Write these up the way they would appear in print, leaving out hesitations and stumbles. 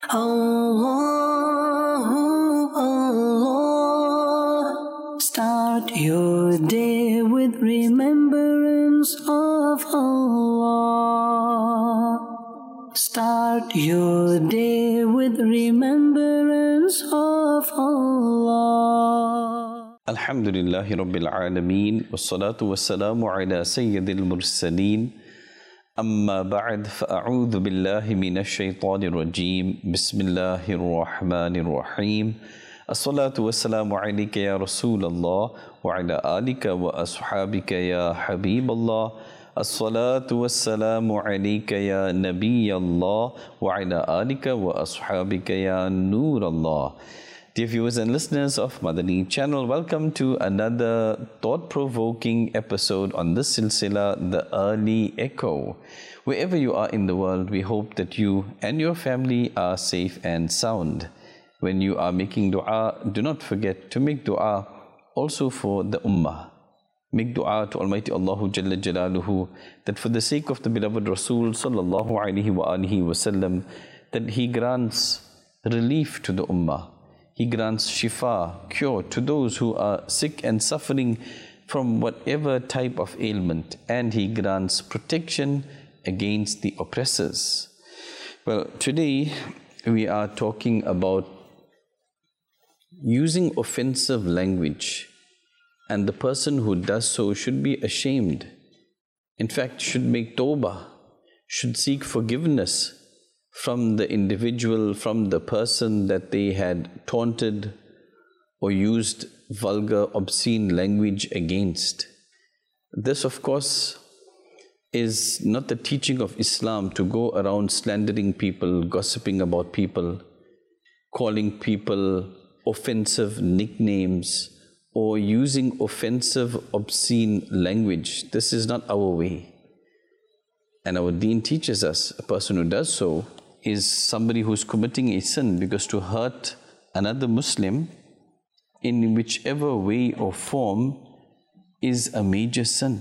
Allah, Allah. Start your day with remembrance of Allah. Start your day with remembrance of Allah. Alhamdulillahi Rabbil Alameen. Wassalatu wassalamu ala Sayyidil Mursaleen. Amma ba'd, fa'a'udhu billahi minash shaitanir rajeem. Bismillahir Rahmanir Rahim. As-salatu wassalamu alayka ya Rasulallah wa ala alika wa ashabika ya Habiballah. As-salatu wassalamu alayka ya Nabiyallah wa ala alika wa ashabika ya Nurallah. Dear viewers and listeners of Madani channel, welcome to another thought-provoking episode on this silsila, The Early Echo. Wherever you are in the world, we hope that you and your family are safe and sound. When you are making dua, do not forget to make dua also for the ummah. Make dua to Almighty Allahu Jalla Jalaluhu that for the sake of the beloved Rasul Sallallahu Alaihi Wasallam, that He grants relief to the ummah. He grants shifa, cure to those who are sick and suffering from whatever type of ailment, and He grants protection against the oppressors. Well, today we are talking about using offensive language, and the person who does so should be ashamed. In fact, should make tawbah, should seek forgiveness from the individual, from the person that they had taunted or used vulgar, obscene language against. This, of course, is not the teaching of Islam, to go around slandering people, gossiping about people, calling people offensive nicknames, or using offensive, obscene language. This is not our way. And our deen teaches us a person who does so is somebody who's committing a sin, because to hurt another Muslim in whichever way or form is a major sin.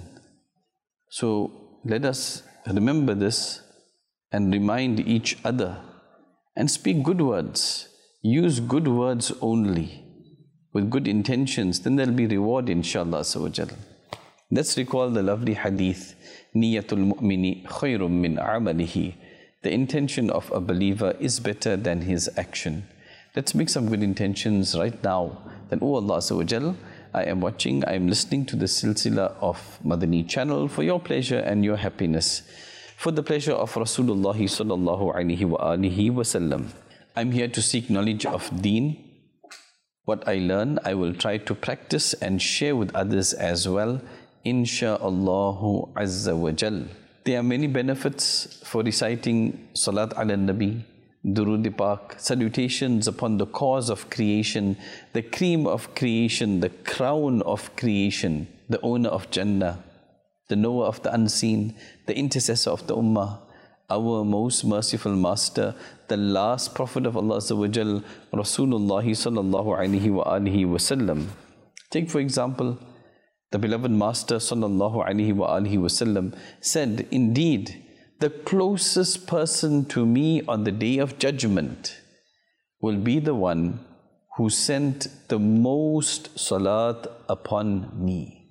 So let us remember this and remind each other and speak good words. Use good words only with good intentions, then there'll be reward inshallah. Let's recall the lovely hadith, Niyatul mu'mini khayrum min amalihi. The intention of a believer is better than his action. Let's make some good intentions right now. Then, oh Allah Azza, I am watching, I am listening to the silsila of Madani channel for your pleasure and your happiness, for the pleasure of Rasulullah sallallahu alaihi wasallam. I'm here to seek knowledge of deen. What I learn, I will try to practice and share with others as well, insha'Allahu Azza wa Jal. There are many benefits for reciting Salat ala Nabi, Durud Pak, salutations upon the cause of creation, the cream of creation, the crown of creation, the owner of Jannah, the knower of the unseen, the intercessor of the Ummah, our most merciful master, the last prophet of Allah Azza wa Jal, Rasulullah sallallahu alaihi wasallam. Take for example, the beloved Master sallallahu alaihi wasallam said, indeed, the closest person to me on the day of judgment will be the one who sent the most salat upon me.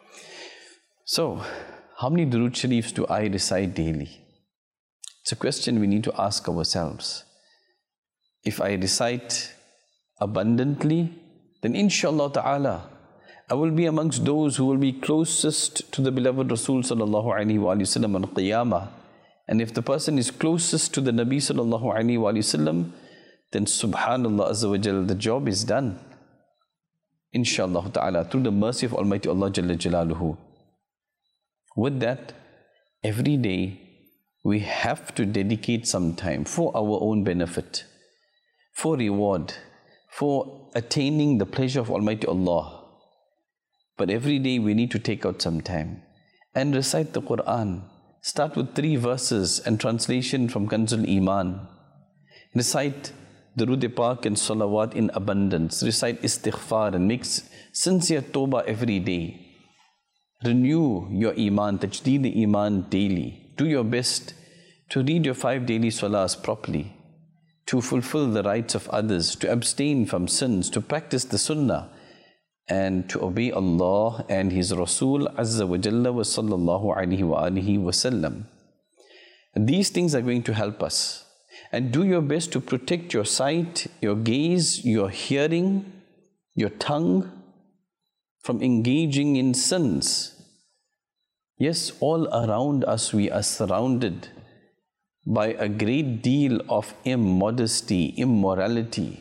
So, how many durood sharifs do I recite daily? It's a question we need to ask ourselves. If I recite abundantly, then inshallah ta'ala, I will be amongst those who will be closest to the beloved Rasul sallallahu alaihi wasallam on Qiyamah. And if the person is closest to the Nabi sallallahu alaihi wasallam, then subhanallah azza wa jal, the job is done. Inshallah ta'ala, through the mercy of Almighty Allah Jalla Jalaluhu. With that, every day we have to dedicate some time for our own benefit, for reward, for attaining the pleasure of Almighty Allah. But every day we need to take out some time and recite the Quran. Start with 3 verses and translation from Kanzul Iman. Recite Durud Pak and Salawat in abundance. Recite Istighfar and make sincere Tawbah every day. Renew your Iman, Tajdeed Iman daily. Do your best to read your 5 daily Salahs properly. to fulfill the rights of others, to abstain from sins, to practice the sunnah, and to obey Allah and His Rasul Azza wa Jalla wa sallallahu alayhi wa alihi wa sallam. These things are going to help us. And do your best to protect your sight, your gaze, your hearing, your tongue from engaging in sins. Yes, all around us we are surrounded by a great deal of immodesty, immorality,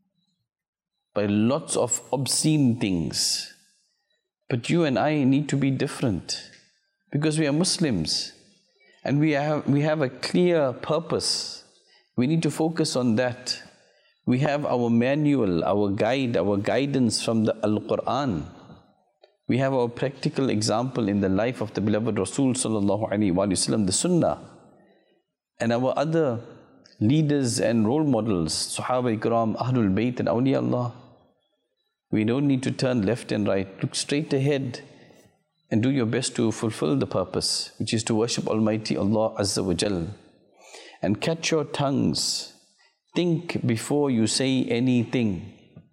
by lots of obscene things. But you and I need to be different because we are Muslims and we have a clear purpose. We need to focus on that. We have our manual, our guide, our guidance from the Al-Quran. We have our practical example in the life of the beloved Rasul sallallahu alaihi wasallam, the Sunnah, and our other leaders and role models, Sahaba Ikram, Ahlul Bayt and Awliya Allah. We don't need to turn left and right. Look straight ahead and do your best to fulfill the purpose, which is to worship Almighty Allah Azza wa Jal. And catch your tongues. Think before you say anything.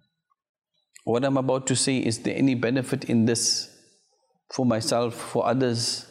What I'm about to say, is there any benefit in this for myself, for others?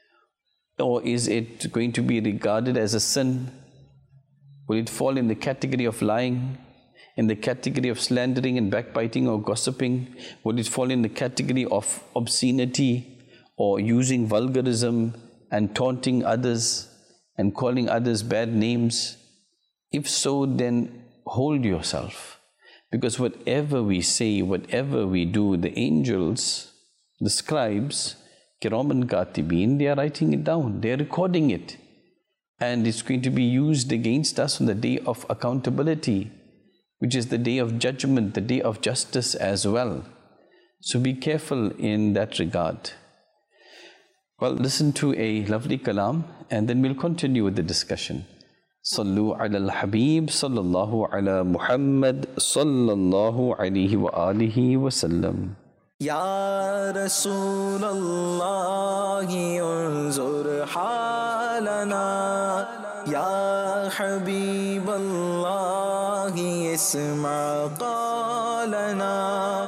Or is it going to be regarded as a sin? Will it fall in the category of lying? In the category of slandering and backbiting or gossiping? Will it fall in the category of obscenity or using vulgarism and taunting others and calling others bad names? If so, then hold yourself. Because whatever we say, whatever we do, the angels, the scribes, Kiraman Katibin, they are writing it down, they are recording it. And it's going to be used against us on the day of accountability, which is the day of judgment, the day of justice as well. So be careful in that regard. Well, listen to a lovely kalam and then we'll continue with the discussion. Sallu ala al-Habib, sallallahu ala Muhammad, sallallahu alayhi wa alihi wa sallam. Ya Rasul Allah, unzur halana. Ya Habib Allah, isma qalana.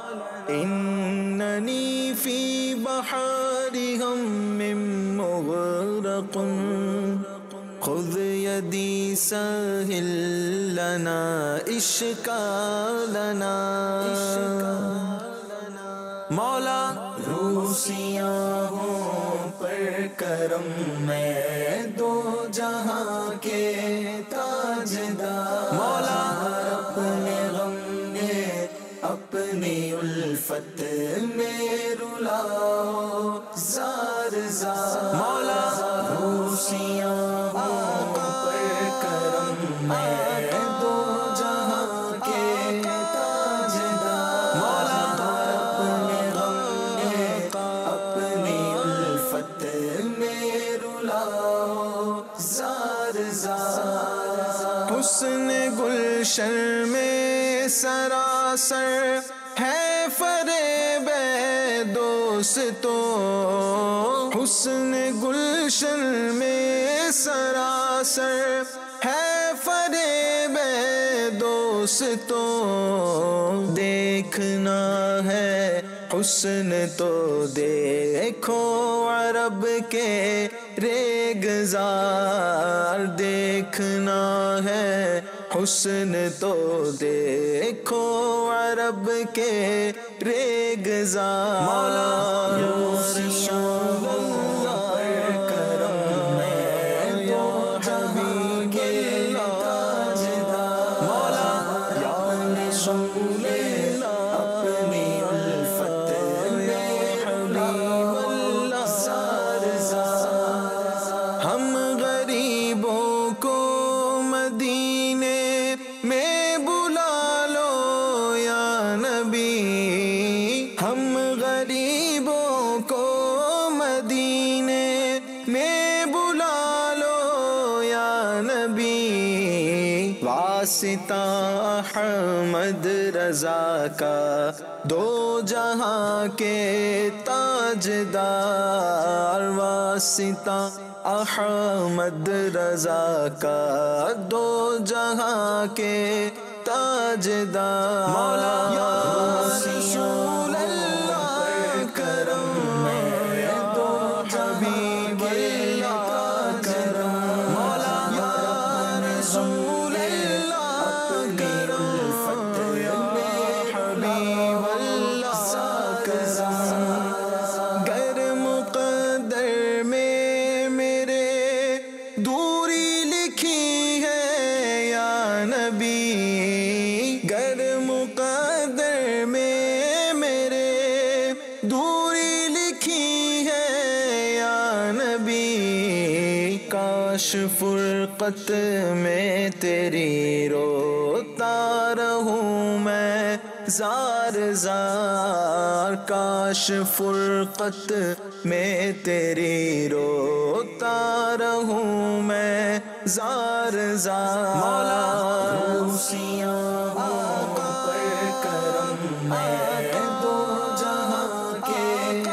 Innani fi bahari hammin mughraqun. خذ يدي سهل لنا إشكالنا. مولا روسیاں پر کرم میں دو جہاں کے تاجدار. مولا اپنے غم میں اپنی الفت میں رلاؤ زار زار. مولا روسیاں حسن گلشن میں سراسر ہے فریب دوستوں. حسن گلشن میں سراسر ہے فریب دوستوں. دیکھنا ہے حسن تو دیکھو عرب کے ریگزار. دیکھنا ہے حسن تو دیکھو عرب کے ریگزار. مولا واسطہ احمد رضا کا، دو جہاں کے تاجدار، واسطہ احمد رضا کا، دو جہاں کے تاجدار، مولا یا رسول اللہ کرم میں دو حبیب اللہ کرم، مولا یا رسول اللہ کرم یا حبیب اللہ کرم، گر مقدر میں میرے دوری لکھی ہے یا نبی، گر مقدر میں میرے دوری لکھی ہے یا نبی، کاش فرقت میں تیری روتا رہوں میں زار زار، کاش فرقت میں تیری روتا رہوں میں زار زار، مولا روسیاں آقا پر کرم میں دو جہاں کے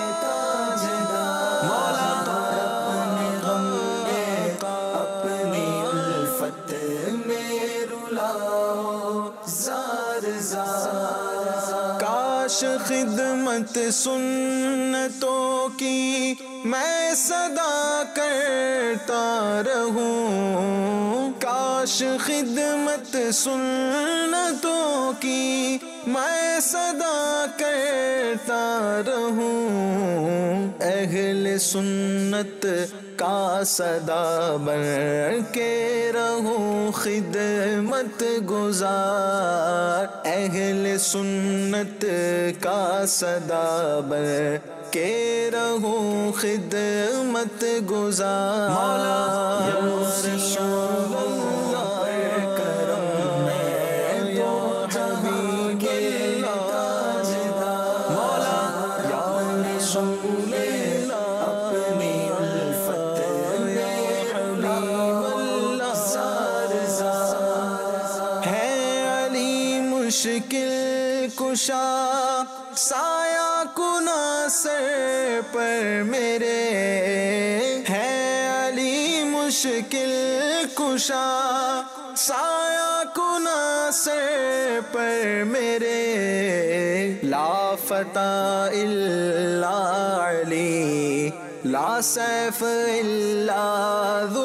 تاجدار، مولا اپنے غم میں اپنی الفت میں رلاؤ زار زار، کاش خدمت سنتوں کی میں صدا کرتا رہوں، کاش خدمت سنتوں کی میں صدا کرتا رہوں، اہل سنت کا صدا بن کے رہوں خدمت گزار، اہل سنت کا صدا بن کے رہوں خدمت گزار، مولا یا رسول اللہ کرم میں دو حبیب اللہ تاجدار، مولا یا رسول اللہ اپنی الفت میں حبیب اللہ زار زار، ہے علی مشکل کشا سایہ کنا سر پر میرے، ہے علی مشکل کشا سایہ کنا سر پر میرے، لا فتح الا علی لا سیف الا ذو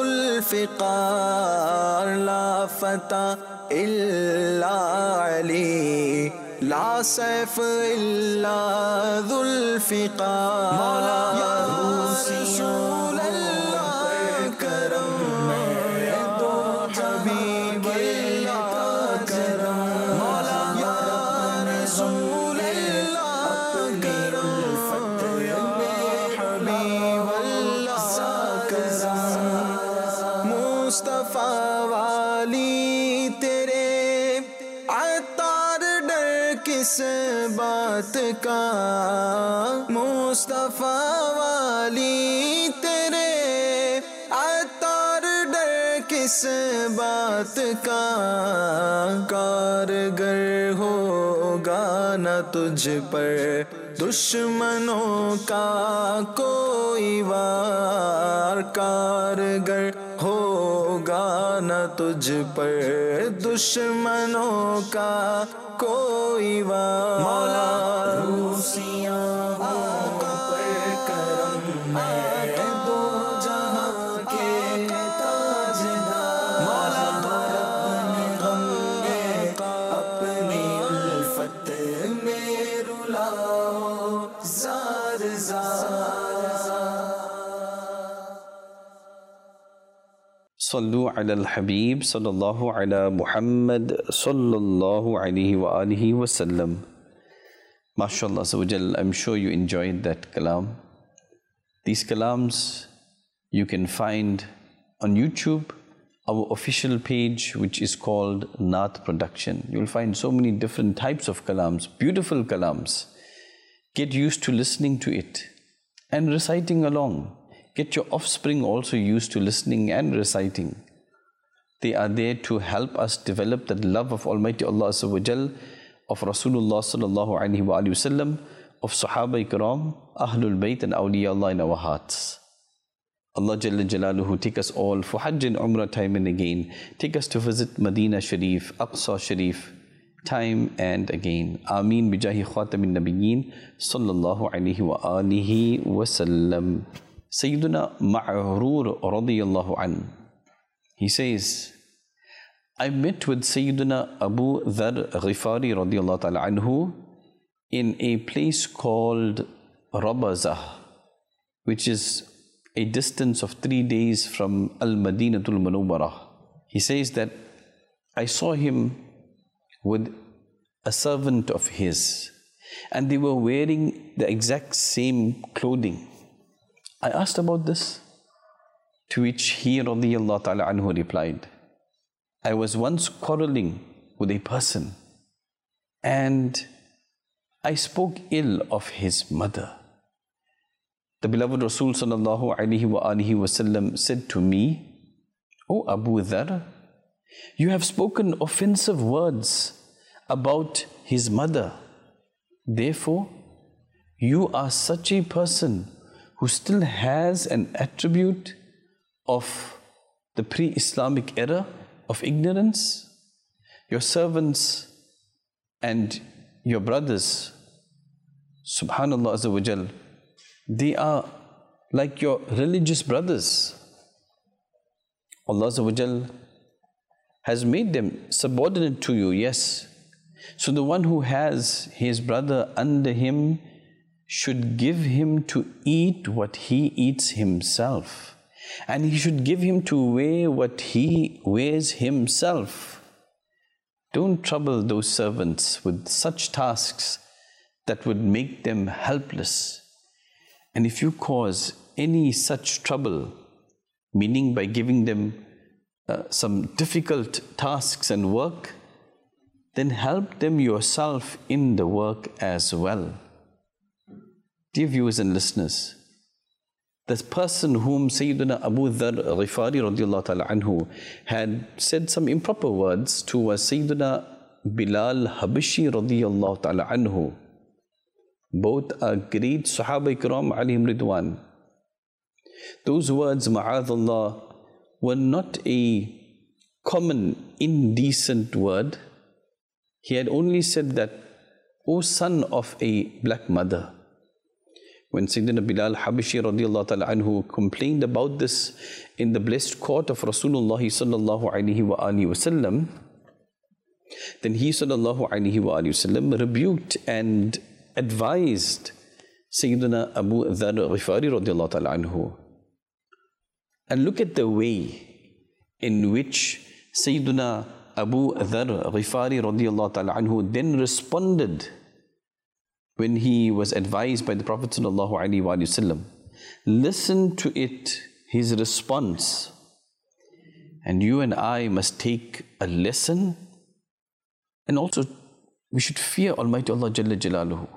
الفقار، لا فتح الا علی لا سیف الا ذو الفقار، مولا یا رسول اللہ کرم میں دو حبیب اللہ کرم، مولا یا رسول اللہ کرم یا حبیب اللہ کرم، مصطفیٰ والی تیرے کس بات کا، مصطفیٰ والی تیرے عطار ڈر کس بات کا، کارگر ہوگا نہ تجھ پر دشمنوں کا کوئی وار، کارگر ہوگا نہ تجھ پر دشمنوں کا کوئی وار، مولا روسیاں آقا پر کرم میں دو جہاں کے تاجدار، مولا اپنے غم میں اپنی الفت میں رلاؤ زار زار، صلو علی الحبیب صلی اللہ علی محمد صلی اللہ علیہ وآلہ وسلم. MashaAllah Azza wa Jal, I'm sure you enjoyed that kalam. These kalams you can find on YouTube, our official page which is called Naat Production. You'll find so many different types of kalams, beautiful kalams. Get used to listening to it and reciting along. Get your offspring also used to listening and reciting. They are there to help us develop the love of Almighty Allah Azza wa Jal, of Rasulullah sallallahu alaihi wasallam, of Sahaba Ikram, Ahlul Bayt and Awliya Allah in our hearts. Allah Jalla Jalaluhu take us all for Hajj and Umrah time and again. Take us to visit Medina Sharif, Aqsa Sharif, time and again. Ameen bijahi khatamin nabiyyin sallallahu alaihi wa alihi wa sallam. Sayyiduna Ma'rur radiyallahu an, he says, I met with Sayyiduna Abu Dharr Ghifari radiyallahu ta'ala anhu in a place called Rabazah, which is a distance of 3 days from Al-Madinatul Munawwarah. He says that I saw him with a servant of his, and they were wearing the exact same clothing. I asked about this, to which he radiyallahu ta'ala anhu replied, I was once quarreling with a person and I spoke ill of his mother. The beloved Rasul sallallahu alaihi wa alihi wasallam said to me, O Abu Dharr, you have spoken offensive words about his mother. Therefore, you are such a person who still has an attribute of the pre-Islamic era of ignorance. Your servants and your brothers, subhanallah azza wa jal, they are like your religious brothers. Allah azza wa jal has made them subordinate to you, yes. So the one who has his brother under him should give him to eat what he eats himself, and he should give him to wear what he wears himself. Don't trouble those servants with such tasks that would make them helpless. And if you cause any such trouble, meaning by giving them some difficult tasks and work, then help them yourself in the work as well. Dear viewers and listeners, the person whom Sayyidina Abu Dharr Ghifari radiyallahu ta'ala anhu had said some improper words to was Sayyidina Bilal Habashi radiyallahu ta'ala anhu. Both are great Sahaba Ikram alayhim ridwan. Those words, ma'adallah, were not a common indecent word. He had only said that, O son of a black mother. When Sayyidina Bilal Habashi radiyallahu ta'ala anhu complained about this in the blessed court of Rasulullah sallallahu alaihi wa alihi wasallam, then he sallallahu alaihi wa alihi wasallam rebuked and advised Sayyidina Abu Dharr Ghifari radiyallahu ta'ala anhu. And look at the way in which Sayyidina Abu Dharr Ghifari radiyallahu ta'ala anhu then responded when he was advised by the Prophet sallallahu alaihi wasallam. Listen to it, his response. And you and I must take a lesson, and also we should fear Almighty Allah Jalla Jalaluhu.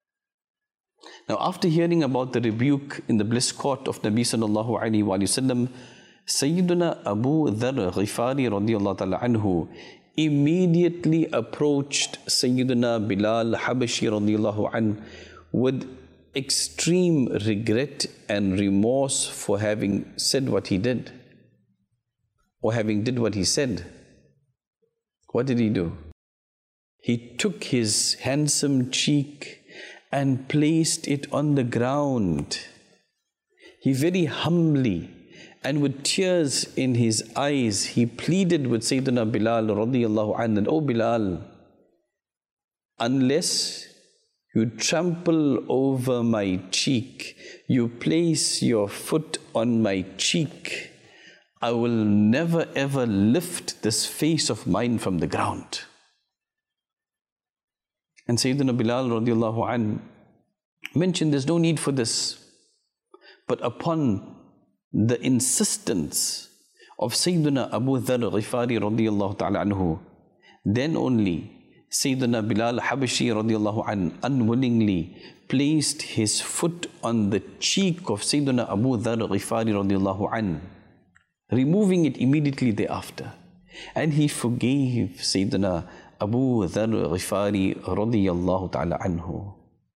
Now, after hearing about the rebuke in the blessed court of Nabi sallallahu alaihi wasallam, Sayyiduna Abu Dharr Ghifari radiyallahu ta'ala anhu immediately approached Sayyidina Bilal Habashi radiyallahu anhu with extreme regret and remorse for having said what he did, or having did what he said. What did he do? He took his handsome cheek and placed it on the ground. He very humbly and with tears in his eyes, he pleaded with Sayyidina Bilal radiyallahu anhu, O Bilal, unless you trample over my cheek, you place your foot on my cheek, I will never ever lift this face of mine from the ground. And Sayyidina Bilal radiyallahu anhu mentioned there's no need for this. But upon the insistence of Sayyidina Abu Dharr Ghifari radiyallahu ta'ala anhu, then only Sayyidina Bilal Habashi radiyallahu anhu unwillingly placed his foot on the cheek of Sayyidina Abu Dharr Ghifari radiyallahu anhu, removing it immediately thereafter. And he forgave Sayyidina Abu Dharr Ghifari radiyallahu ta'ala anhu.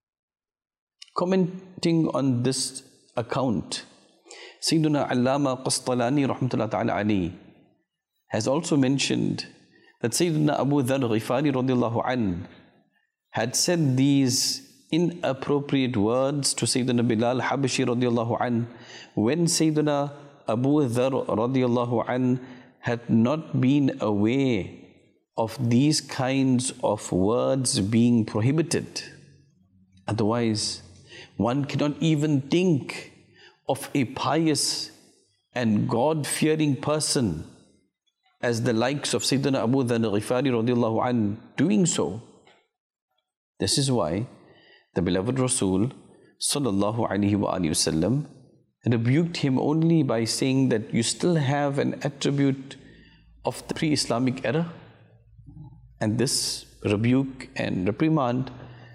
Commenting on this account, Sayyidina Allama Qastalani rahmatullahi ta'ala alayhi has also mentioned that Sayyidina Abu Dharr Ghifari radiyallahu anhu had said these inappropriate words to Sayyidina Bilal Habashi radiyallahu anhu when Sayyidina Abu Dharr radiyallahu anhu had not been aware of these kinds of words being prohibited. Otherwise, one cannot even think of a pious and God-fearing person as the likes of Sayyidina Abu Dharr Ghifari radiyallahu anhu doing so. This is why the beloved Rasul sallallahu alaihi wasallam rebuked him only by saying that you still have an attribute of the pre-Islamic era. And this rebuke and reprimand,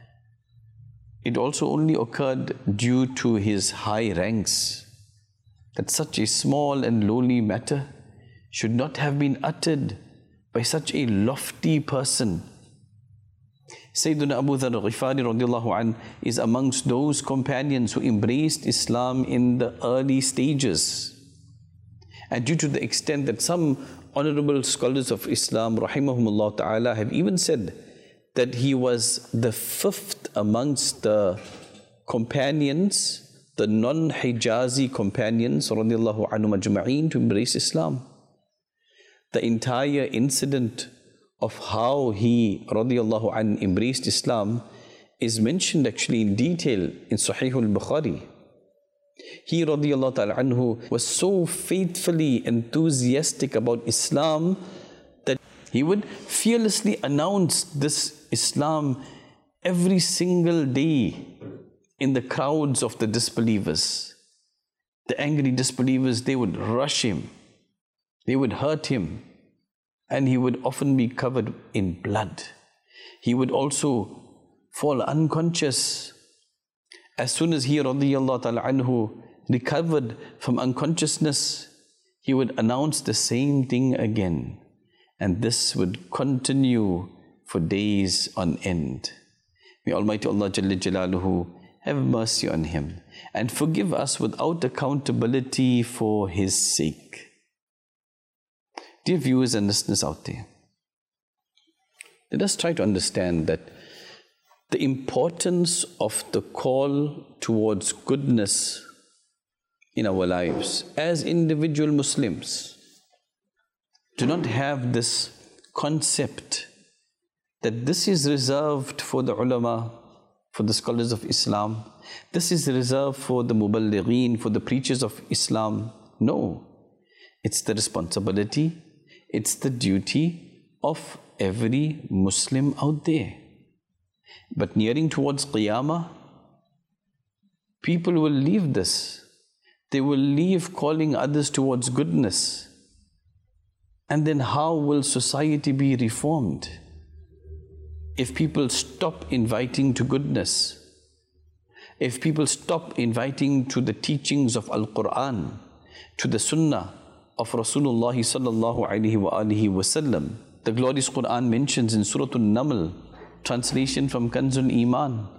it also only occurred due to his high ranks, that such a small and lowly matter should not have been uttered by such a lofty person. Sayyidina Abu Dharr Ghifari radiyallahu anhu is amongst those companions who embraced Islam in the early stages. And due to the extent that some honorable scholars of Islam rahimahumullah ta'ala have even said that he was the fifth amongst the companions, the non-Hijazi companions radiyallahu anhum ajma'een to embrace Islam. The entire incident of how he radiyallahu anhu embraced Islam is mentioned actually in detail in Sahih al-Bukhari. He radiyallahu ta'ala anhu was so faithfully enthusiastic about Islam that he would fearlessly announce this Islam every single day in the crowds of the disbelievers. The angry disbelievers, they would rush him, they would hurt him, and he would often be covered in blood. He would also fall unconscious. As soon as he radiyallahu ta'ala anhu recovered from unconsciousness, he would announce the same thing again. And this would continue for days on end. May Almighty Allah Jalla Jalaluhu have mercy on him and forgive us without accountability for his sake. Dear viewers and listeners out there, let us try to understand that the importance of the call towards goodness in our lives as individual Muslims. Do not have this concept that this is reserved for the ulama, for the scholars of Islam. This is reserved for the muballighin, for the preachers of Islam. No, it's the responsibility, it's the duty of every Muslim out there. But nearing towards Qiyamah, people will leave this. They will leave calling others towards goodness. And then how will society be reformed? If people stop inviting to goodness, if people stop inviting to the teachings of Al-Quran, to the Sunnah of Rasulullah sallallahu alaihi wasallam, the glorious Quran mentions in Surah An-Naml, translation from Kanzul Iman.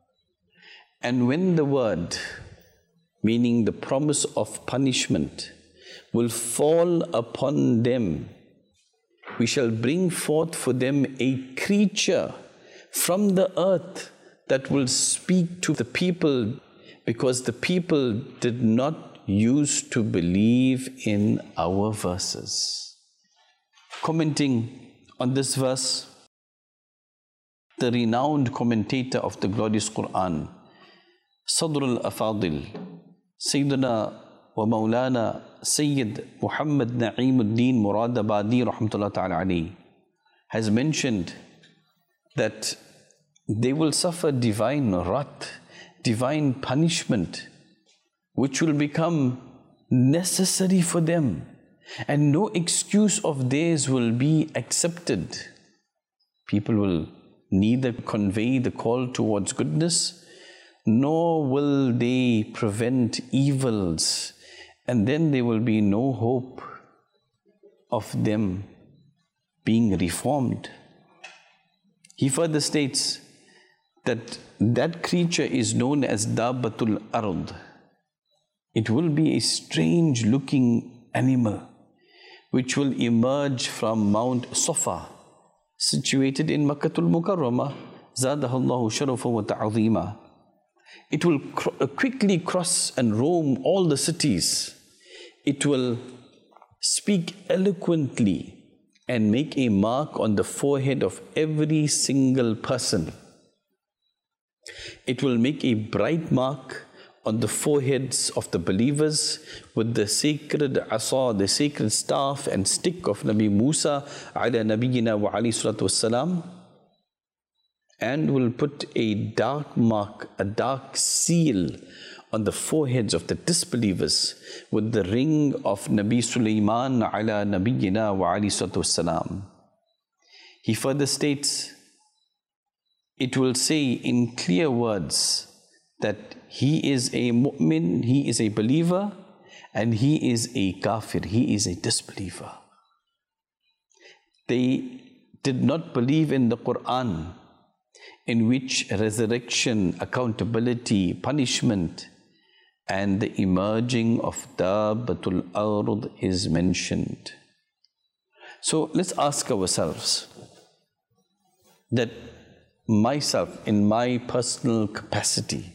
And when the word, meaning the promise of punishment, will fall upon them, we shall bring forth for them a creature from the earth that will speak to the people, because the people did not used to believe in our verses. Commenting on this verse, the renowned commentator of the glorious Quran, Sadr al-Afadil, Sayyidina wa Maulana Sayyid Muhammad Na'imuddin Muradabadi rahmatullah ta'ala alayhi, has mentioned that they will suffer divine wrath, divine punishment, which will become necessary for them, and no excuse of theirs will be accepted. People will neither convey the call towards goodness, nor will they prevent evils, and then there will be no hope of them being reformed. He further states that that creature is known as Dabbatul Ard. It will be a strange looking animal which will emerge from Mount Safa, situated in Makkatul Mukarramah, Zadahallahu sharafa wa ta'azima. It will quickly cross and roam all the cities. It will speak eloquently and make a mark on the forehead of every single person. It will make a bright mark on the foreheads of the believers with the sacred asa, the sacred staff and stick of Nabi Musa ala nabiyyina wa alayhi salatu wassalam, and will put a dark mark, a dark seal on the foreheads of the disbelievers with the ring of Nabi Sulaiman ala nabiyyina wa alayhi salatu wassalam. He further states, it will say in clear words that he is a mu'min, he is a believer, and he is a kafir, he is a disbeliever. They did not believe in the Quran, in which resurrection, accountability, punishment, and the emerging of Dabbatul Ard is mentioned. So let's ask ourselves that myself, in my personal capacity,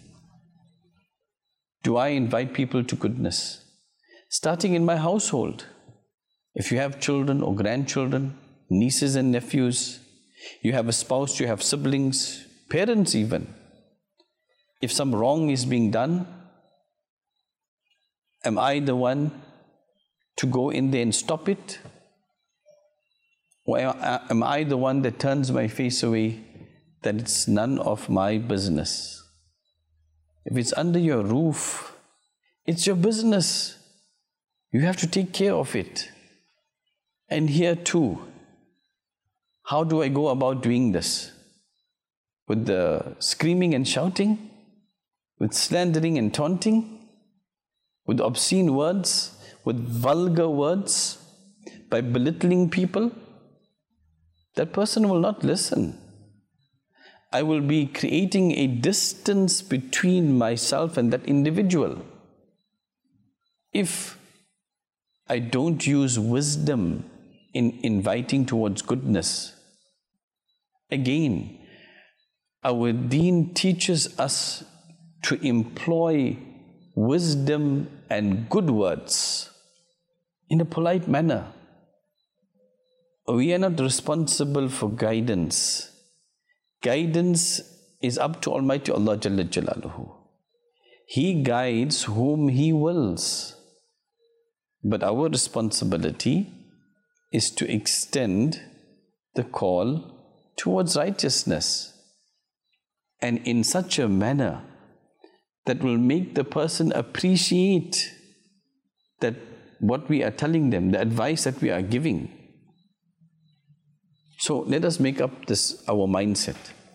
do I invite people to goodness? Starting in my household. If you have children or grandchildren, nieces and nephews, you have a spouse, you have siblings, parents even. If some wrong is being done, am I the one to go in there and stop it? Or am I the one that turns my face away, that it's none of my business? If it's under your roof, it's your business. You have to take care of it. And here too, how do I go about doing this? With the screaming and shouting? With slandering and taunting? With obscene words? With vulgar words? By belittling people? That person will not listen. I will be creating a distance between myself and that individual. If I don't use wisdom in inviting towards goodness, again, our deen teaches us to employ wisdom and good words in a polite manner. We are not responsible for guidance. Guidance is up to Almighty Allah Jalla Jalaluhu. He guides whom He wills. But our responsibility is to extend the call towards righteousness, and in such a manner that will make the person appreciate that what we are telling them, the advice that we are giving. So let us make up this our mindset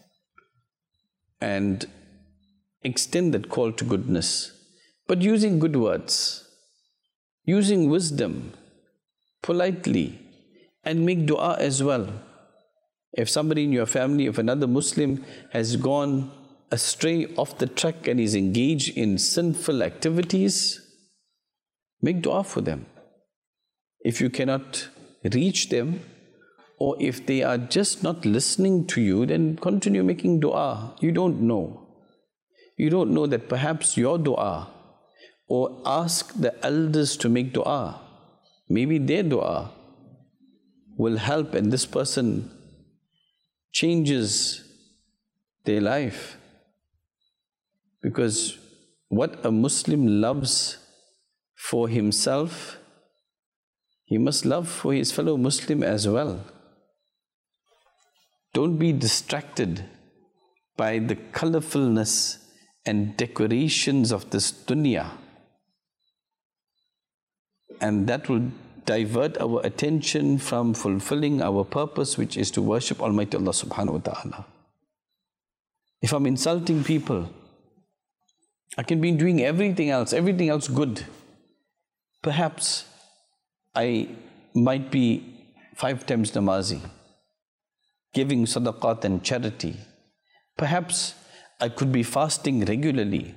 and extend that call to goodness, but using good words, using wisdom, politely, and make dua as well. If somebody in your family, if another Muslim has gone astray off the track and is engaged in sinful activities, make dua for them. If you cannot reach them, or if they are just not listening to you, then continue making dua. You don't know. You don't know that perhaps your dua, or ask the elders to make dua, maybe their dua will help and this person changes their life. Because what a Muslim loves for himself, he must love for his fellow Muslim as well. Don't be distracted by the colorfulness and decorations of this dunya, and that will divert our attention from fulfilling our purpose, which is to worship Almighty Allah subhanahu wa ta'ala. If I'm insulting people, I can be doing everything else good. Perhaps I might be 5 times namazi, giving sadaqat and charity. Perhaps I could be fasting regularly,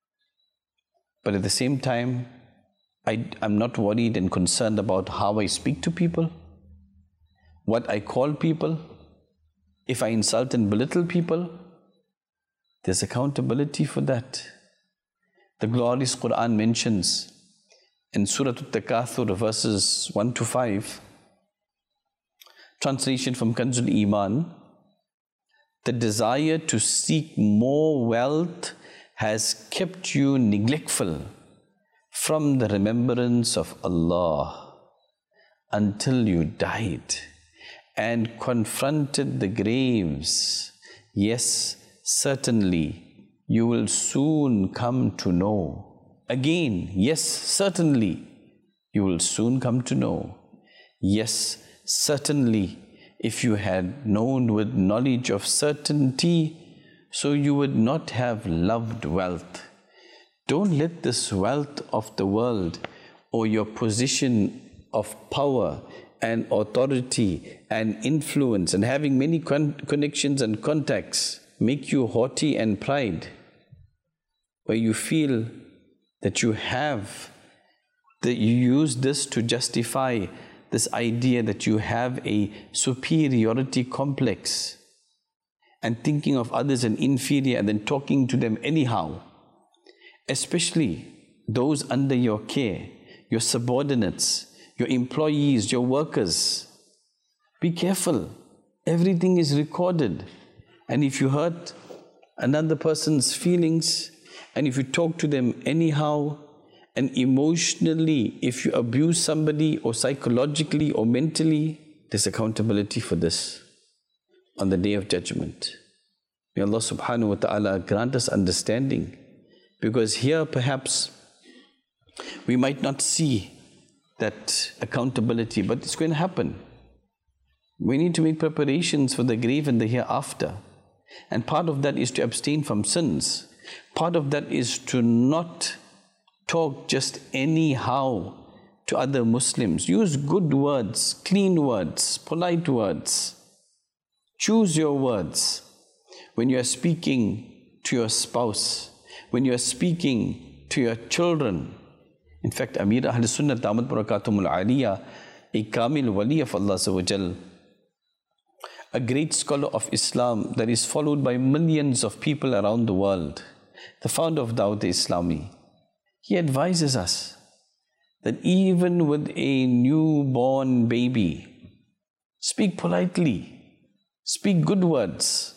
but at the same time, I'm not worried and concerned about how I speak to people, what I call people, if I insult and belittle people. There's accountability for that. The glorious Quran mentions in Surah At-Takathur verses 1 to 5, translation from Kanzul Iman, the desire to seek more wealth has kept you neglectful from the remembrance of Allah until you died and confronted the graves. Yes, certainly you will soon come to know. Again, yes, certainly you will soon come to know. Yes, certainly, if you had known with knowledge of certainty, so you would not have loved wealth. Don't let this wealth of the world or your position of power and authority and influence and having many connections and contacts make you haughty and pride, where you feel that you have, that you use this to justify this idea that you have a superiority complex and thinking of others as inferior and then talking to them anyhow, especially those under your care, your subordinates, your employees, your workers. Be careful. Everything is recorded. And if you hurt another person's feelings, and if you talk to them anyhow, and emotionally, if you abuse somebody or psychologically or mentally, there's accountability for this on the Day of Judgment. May Allah subhanahu wa ta'ala grant us understanding, because here perhaps we might not see that accountability, but it's going to happen. We need to make preparations for the grave and the hereafter. And part of that is to abstain from sins. Part of that is to not talk just anyhow to other Muslims. Use good words, clean words, polite words. Choose your words when you are speaking to your spouse, when you are speaking to your children. In fact, Amir Ahl Sunnah Damat Barakatumul Aliyah, a Kamil Wali of Allah Azza wa Jal, a great scholar of Islam that is followed by millions of people around the world, the founder of Dawat Islami, he advises us that even with a newborn baby, speak politely, speak good words,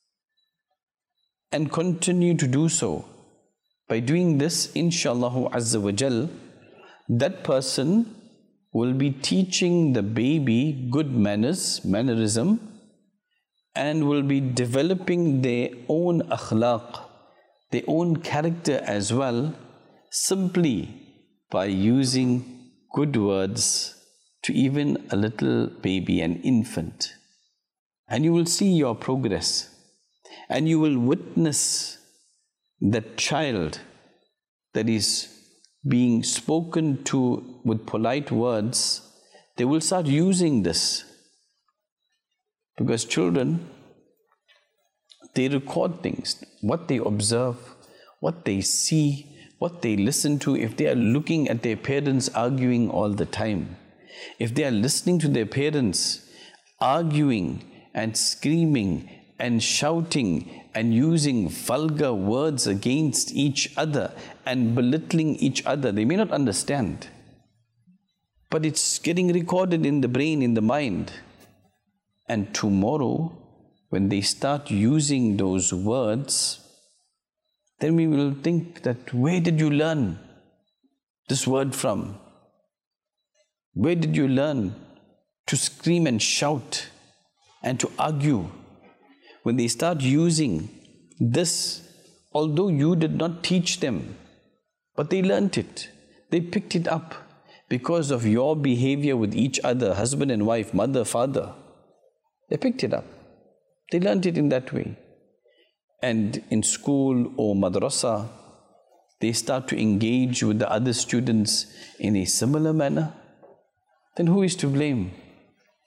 and continue to do so. By doing this, inshallah Azza wa Jal, that person will be teaching the baby good manners, mannerism, and will be developing their own akhlaq, their own character as well, simply by using good words to even a little baby, an infant. And you will see your progress, and you will witness that child that is being spoken to with polite words. They will start using this, because children, they record things, what they observe, what they see, what they listen to. If they are looking at their parents arguing all the time, if they are listening to their parents arguing and screaming and shouting and using vulgar words against each other and belittling each other, they may not understand, but it's getting recorded in the brain, in the mind. And tomorrow, when they start using those words, then we will think that, where did you learn this word from? Where did you learn to scream and shout and to argue? When they start using this, although you did not teach them, but they learnt it, they picked it up because of your behavior with each other, husband and wife, mother, father. They picked it up. They learnt it in that way. And in school or madrasa, they start to engage with the other students in a similar manner. Then who is to blame?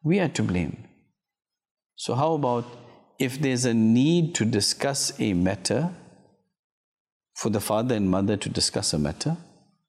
We are to blame. So how about if there's a need to discuss a matter, for the father and mother to discuss a matter,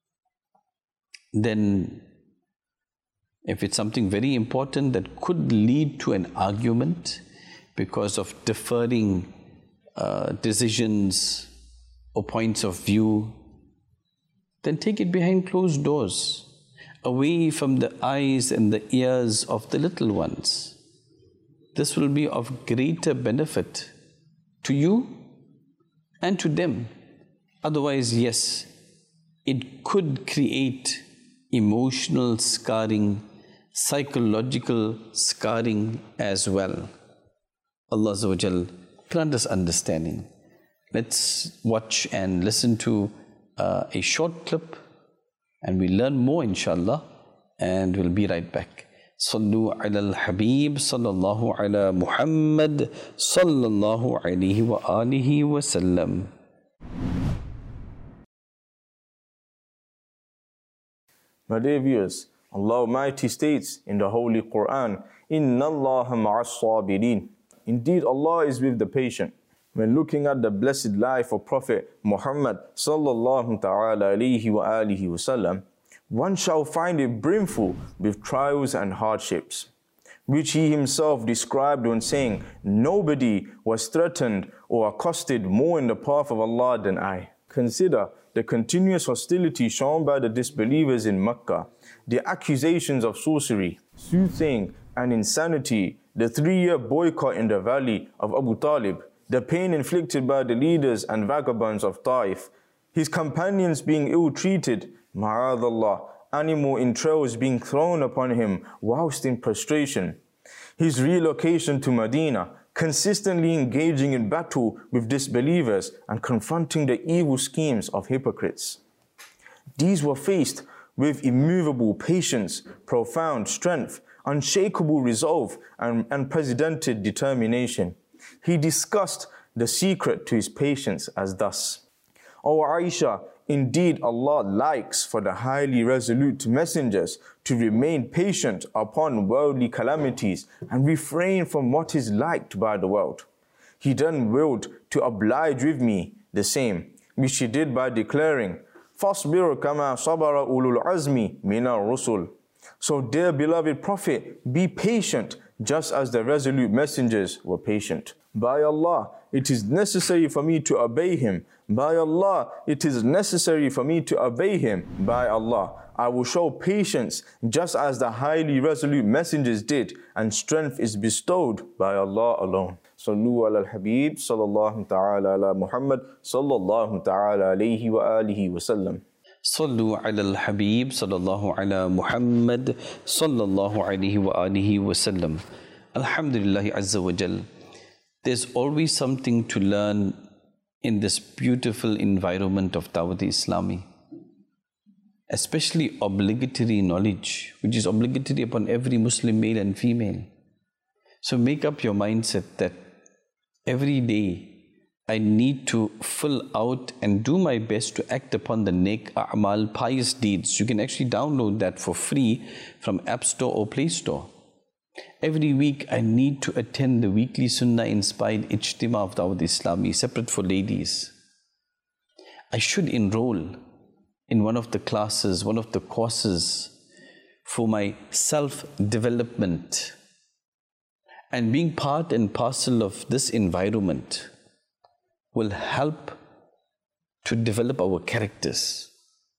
then if it's something very important that could lead to an argument because of differing decisions or points of view, then take it behind closed doors, away from the eyes and the ears of the little ones. This will be of greater benefit to you and to them. Otherwise, yes, it could create emotional scarring, psychological scarring as well. Allah Azza wa Jal grant us understanding. Let's watch and listen to a short clip, and we learn more inshallah, and we'll be right back. Sallu ala al-Habib sallallahu ala Muhammad sallallahu alayhi wa alihi wa sallam. My dear viewers, Allah Almighty states in the Holy Quran, Inna Allaha ma'as sabirin. Indeed, Allah is with the patient. When looking at the blessed life of Prophet Muhammad sallallahu ta'ala alayhi wa alihi wasallam, one shall find it brimful with trials and hardships, which he himself described when saying, nobody was threatened or accosted more in the path of Allah than I. Consider the continuous hostility shown by the disbelievers in Mecca, the accusations of sorcery, soothsaying and insanity, the 3-year boycott in the valley of Abu Talib, the pain inflicted by the leaders and vagabonds of Taif, his companions being ill-treated, ma'adallah, animal entrails being thrown upon him whilst in prostration, his relocation to Medina, consistently engaging in battle with disbelievers and confronting the evil schemes of hypocrites. These were faced with immovable patience, profound strength, unshakable resolve, and unprecedented determination. He discussed the secret to his patience as thus: O Aisha, indeed Allah likes for the highly resolute messengers to remain patient upon worldly calamities and refrain from what is liked by the world. He then willed to oblige with me the same, which he did by declaring, فَاصْبِرْ كَمَا صَبَرَ أُولُو الْعَزْمِ مِنَ الرُّسُلِ. So, dear beloved Prophet, be patient just as the resolute messengers were patient. By Allah, it is necessary for me to obey him. By Allah, it is necessary for me to obey him. By Allah, I will show patience just as the highly resolute messengers did, and strength is bestowed by Allah alone. Sallu ala al-Habib sallallahu ta'ala ala Muhammad sallallahu ta'ala alayhi wa alihi wa sallam. Sallu ala al-Habib sallallahu ala Muhammad sallallahu alayhi wa alihi wa sallam. Alhamdulillah Azza wa Jal. There's always something to learn in this beautiful environment of Dawat Islami, especially obligatory knowledge, which is obligatory upon every Muslim male and female. So make up your mindset that every day I need to fill out and do my best to act upon the Nek A'mal, pious deeds. You can actually download that for free from App Store or Play Store. Every week I need to attend the weekly Sunnah-inspired Ijtima of Dawat Islami, separate for ladies. I should enroll in one of the classes, one of the courses for my self-development. And being part and parcel of this environment will help to develop our characters.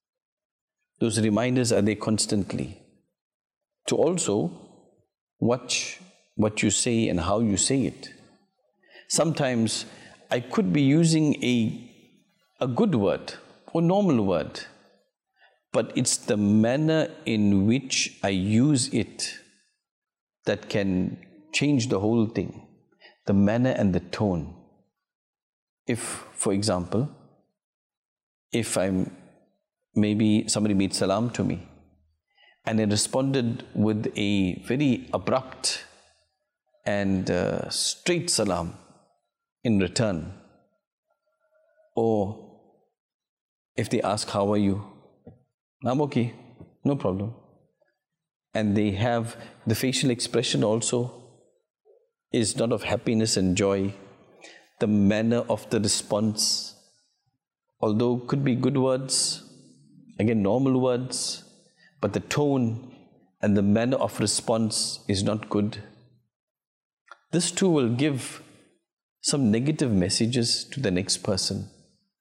Those reminders are there constantly. To also watch what you say and how you say it. Sometimes I could be using a good word or normal word, but it's the manner in which I use it that can change the whole thing. The manner and the tone. If, for example, if maybe somebody made salam to me, and I responded with a very abrupt and straight salam in return. Or if they ask, how are you? I'm okay, no problem. and they have the facial expression also is not of happiness and joy. The manner of the response, although could be good words, again normal words, but the tone and the manner of response is not good. This too will give some negative messages to the next person.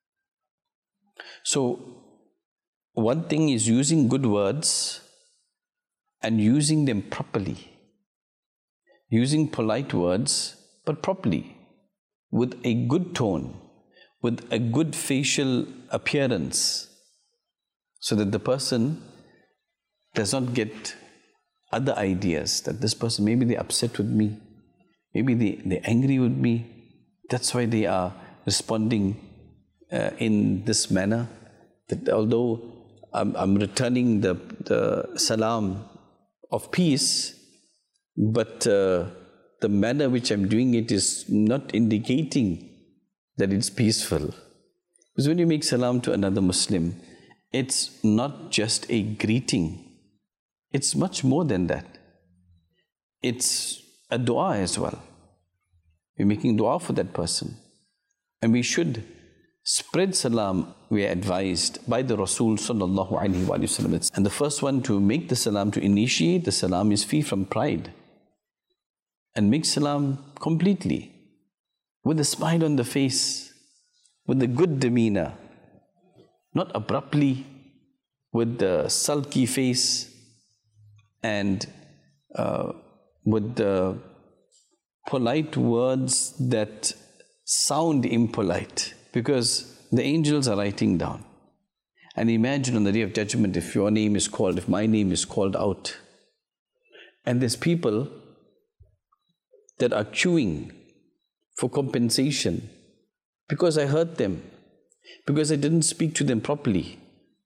So one thing is using good words and using them properly. Using polite words, but properly, with a good tone, with a good facial appearance, so that the person does not get other ideas, that this person, maybe they're upset with me, maybe they're angry with me, that's why they are responding in this manner, that although I'm returning the salam of peace, but the manner which I'm doing it is not indicating that it's peaceful. Because when you make salam to another Muslim, it's not just a greeting. It's much more than that. It's a dua as well. We're making dua for that person. And we should spread salam, we are advised by the Rasul sallallahu alaihi wasallam. And the first one to make the salam, to initiate the salam, is free from pride. And make salam completely, with a smile on the face, with a good demeanor, not abruptly, with the sulky face, and with the polite words that sound impolite, because the angels are writing down. And imagine on the Day of Judgment, if your name is called, if my name is called out, and there's people that are queuing for compensation because I hurt them, because I didn't speak to them properly.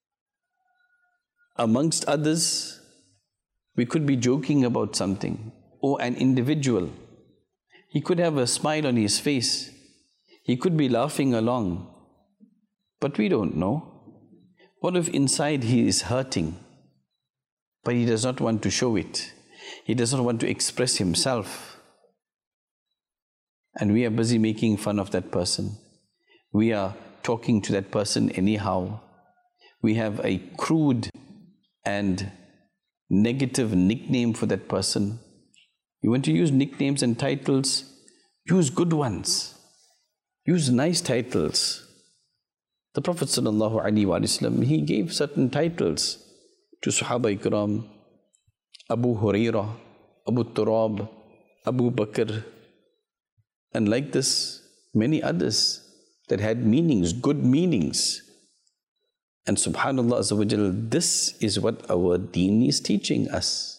Amongst others, we could be joking about something, or an individual, he could have a smile on his face, he could be laughing along, but we don't know. What if inside he is hurting, but he does not want to show it, he does not want to express himself? And we are busy making fun of that person. We are talking to that person anyhow. We have a crude and negative nickname for that person. You want to use nicknames and titles? Use good ones. Use nice titles. The Prophet ﷺ, he gave certain titles to Sahaba Ikram, Abu Hurairah, Abu Turab, Abu Bakr, and like this, many others that had meanings, good meanings. And subhanallah azza wa jal, this is what our deen is teaching us.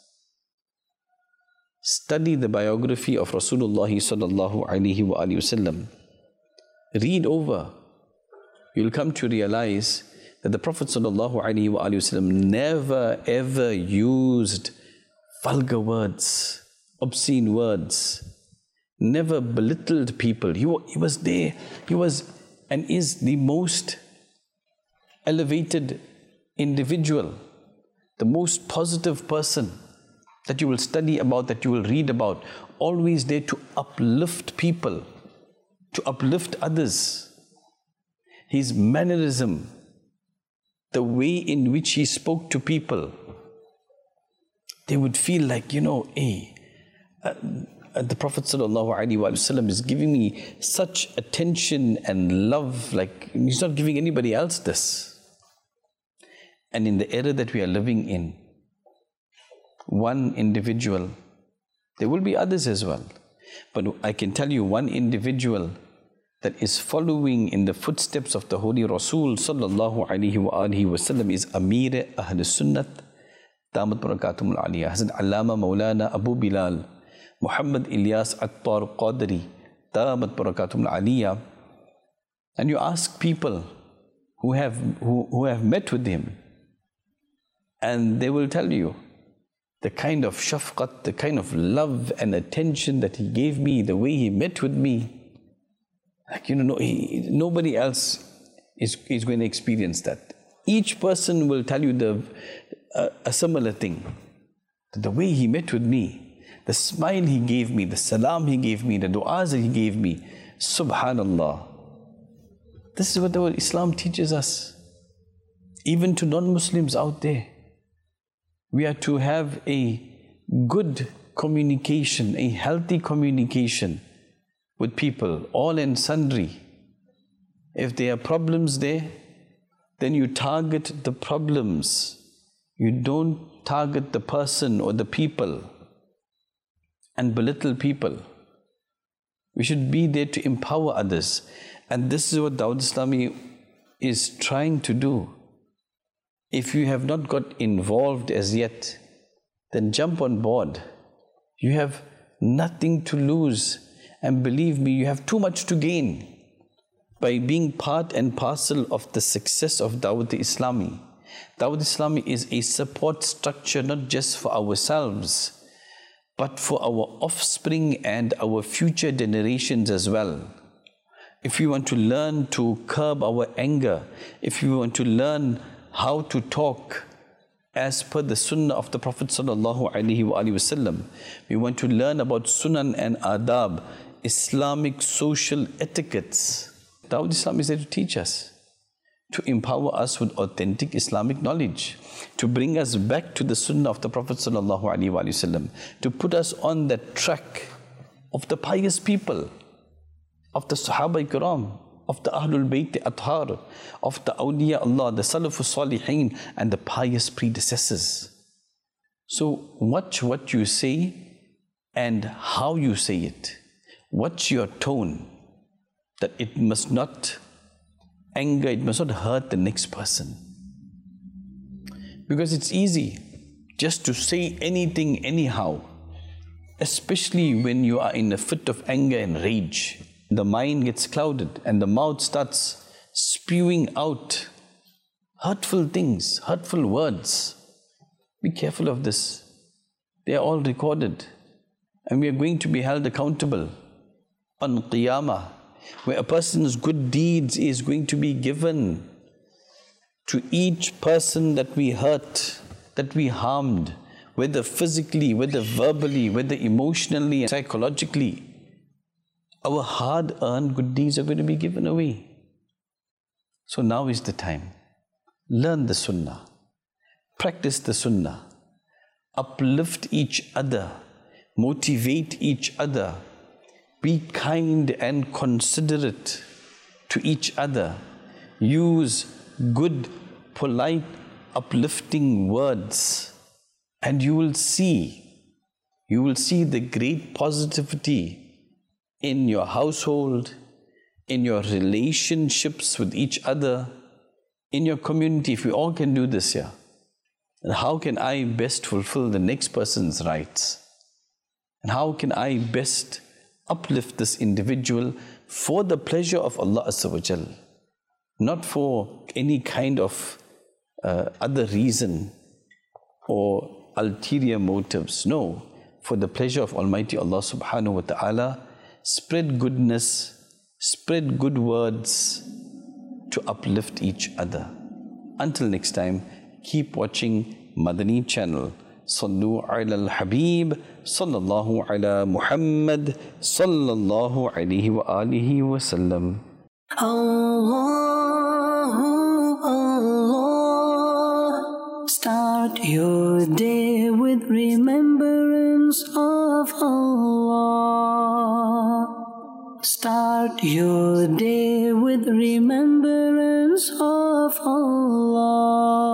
Study the biography of Rasulullah sallallahu alaihi wasallam. Read over. You'll come to realize that the Prophet sallallahu alaihi wasallam never ever used vulgar words, obscene words, never belittled people. He was there. He was and is the most elevated individual, the most positive person that you will study about, that you will read about, always there to uplift people, to uplift others. His mannerism, the way in which he spoke to people, they would feel like, the Prophet ﷺ is giving me such attention and love, like he's not giving anybody else this. And in the era that we are living in, one individual, there will be others as well, but I can tell you one individual that is following in the footsteps of the Holy Rasul sallallahu alaihi wasallam is Amir Ahl Sunnat, Damat Barakatum Al-Aliyah, Hazrat Allama Maulana Abu Bilal Muhammad Ilyas Attar Qadri, Damat Barakatum Al-Aliyah. And you ask people who have met with him, and they will tell you the kind of shafqat, the kind of love and attention that he gave me, the way he met with me. Like, nobody else is going to experience that. Each person will tell you a similar thing. The way he met with me, the smile he gave me, the salam he gave me, the du'as that he gave me, subhanallah. This is what our Islam teaches us. Even to non-Muslims out there, we are to have a good communication, a healthy communication with people, all and sundry. If there are problems there, then you target the problems. You don't target the person or the people and belittle people. We should be there to empower others. And this is what Dawat Islami is trying to do. If you have not got involved as yet, then jump on board. You have nothing to lose. And believe me, you have too much to gain by being part and parcel of the success of Dawat Islami. Dawat Islami is a support structure not just for ourselves, but for our offspring and our future generations as well. If we want to learn to curb our anger, if we want to learn how to talk as per the sunnah of the Prophet ﷺ, we want to learn about sunan and adab, Islamic social etiquettes. Dawat Islam is there to teach us, to empower us with authentic Islamic knowledge, to bring us back to the sunnah of the Prophet ﷺ, to put us on that track of the pious people, of the Sahaba Ikram, of the Ahlul Bayt Athar, of the Awliya Allah, the Salafus Salihin, and the pious predecessors. So watch what you say and how you say it. Watch your tone, that it must not anger, it must not hurt the next person. Because it's easy just to say anything anyhow, especially when you are in a fit of anger and rage. The mind gets clouded and the mouth starts spewing out hurtful things, hurtful words. Be careful of this. They are all recorded and we are going to be held accountable on Qiyamah, where a person's good deeds is going to be given to each person that we hurt, that we harmed, whether physically, whether verbally, whether emotionally and psychologically. Our hard-earned good deeds are going to be given away. So now is the time. Learn the sunnah. Practice the sunnah. Uplift each other. Motivate each other. Be kind and considerate to each other. Use good, polite, uplifting words. And you will see the great positivity in your household, in your relationships with each other, in your community. If we all can do this here, then how can I best fulfill the next person's rights? And how can I best uplift this individual for the pleasure of Allah Azza wa Jal, not for any kind of other reason or ulterior motives. No, for the pleasure of Almighty Allah Subhanahu wa Ta'ala. Spread goodness, spread good words to uplift each other. Until next time, keep watching Madani channel. Sallu ala al-Habib, sallallahu ala Muhammad, sallallahu alayhi wa alihi wa sallam. Allah, start your day with remembrance of Allah. Start your day with remembrance of Allah.